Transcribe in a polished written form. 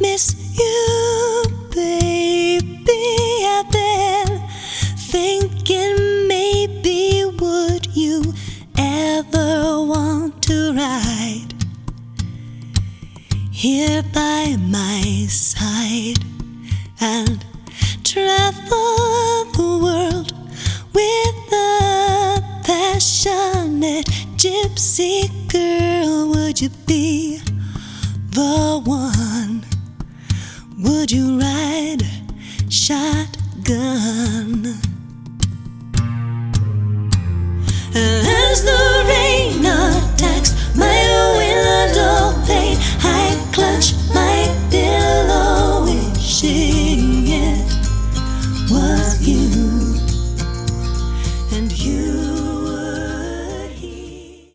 miss you, baby. I've been thinking maybe would you ever want to ride here by my side and travel the world with a passionate gypsy girl? Would you be the one? Would you ride shotgun? As the